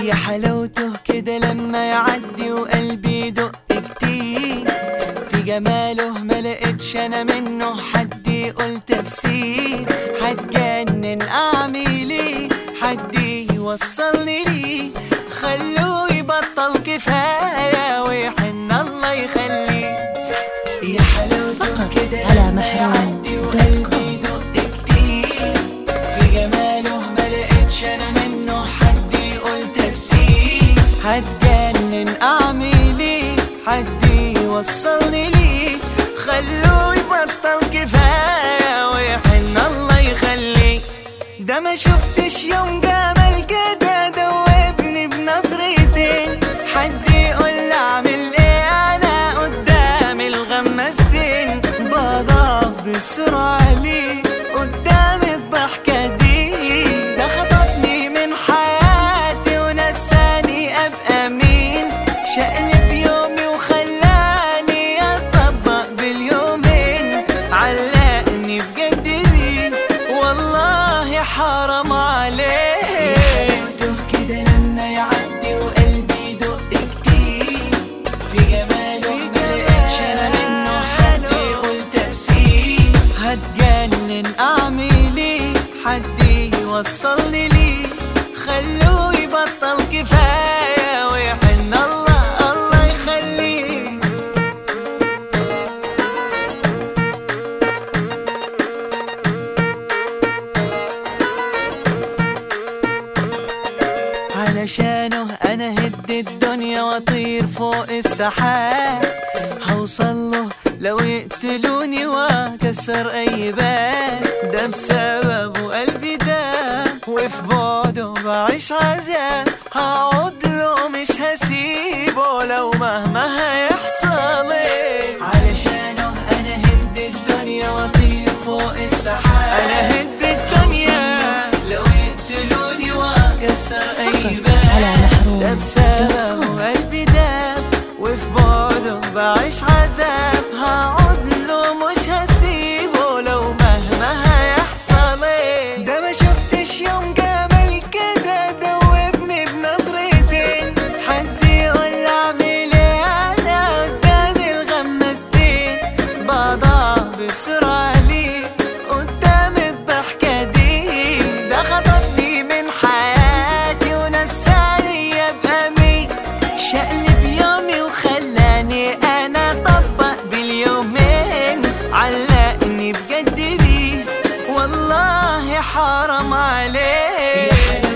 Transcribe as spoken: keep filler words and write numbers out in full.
يا حلاوته كده لما يعدي وقلبي يدق كتير، في جماله ملقتش انا منه حد يقول تفسير. هتجنن اعمل ايه، حد يوصلني ليه، خلوه يبطل كفايه ويحن الله يخليه. يا حلاوته كده لما يعدي وقلبي يدق كتير، في جماله ملقتش انا منه حد يقول تفسير. هتجنن اعمل ايه، حد يوصلني ليه، خلوه يبطل كفايه ويحن الله يخليه. ده ما شفتش يوم جمال كده دوبني بنظرتين، حد يقول اعمل ايه انا قدام الغمازتين. بضعف بسرعه ليه قدام الضحكه دي، ده خطفني من حياتي ونساني ابقى مين. شقلب يومي وخلاني اطبق باليومين، علقني بجد بيه والله حرام عليه. حلاوته كده لما يعدي وقلبي يدق كتير، في جماله ملقتش انا منه حد يقول تفسير. هتجنن اعمل ايه، حد يوصلني ليه، خلوه يبطل كفايه ويحن الله الله يخليه. علشانه انا هد الدنيا واطير فوق السحاب، هوصله لو يقتلوني واكسر اي باب. ده بسببه قلبي داب وفي بعده بعيش عذاب، هقعد له مش هسيبه لو مهما هيحصل ايه. علشانه انا هد الدنيا واطير فوق السحاب، انا هد الدنيا لو يقتلوني واكسر اي باب. ده بسببه قلبي داب وفي بعده بعيش عذاب، هقعد له مش هسيبه لو مهما هيحصل ايه. ده ما شفتش يوم جمال كده دوبني بنظرتين، حد يقول اعمل ايه انا قدام الغمازتين. بضاع بسرعه ليه قدام الضحكه دي، ده خطفني من حياتي ونساني ابقى مين. شقلب يومي وخلاني انا اطبق باليومين، علقني بجد بيه والله حرام عليه.